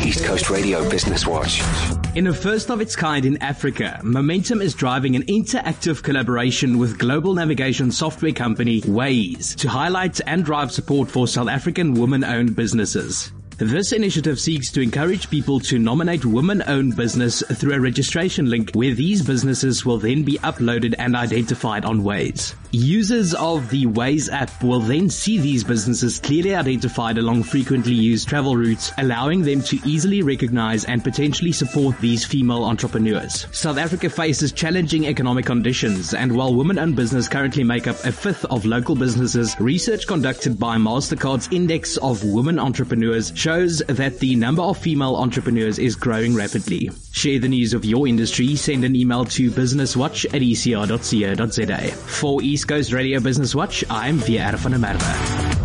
East Coast Radio Business Watch. In a first of its kind in Africa, Momentum is driving an interactive collaboration with global navigation software company Waze to highlight and drive support for South African women-owned businesses. This initiative seeks to encourage people to nominate women-owned business through a registration link where these businesses will then be uploaded and identified on Waze. Users of the Waze app will then see these businesses clearly identified along frequently used travel routes, allowing them to easily recognize and potentially support these female entrepreneurs. South Africa faces challenging economic conditions, and while women-owned business currently make up a fifth of local businesses, research conducted by Mastercard's Index of Women Entrepreneurs shows that the number of female entrepreneurs is growing rapidly. Share the news of your industry. Send an email to businesswatch@ecr.co.za. For East Coast Radio Business Watch, I'm VR van der Merwe.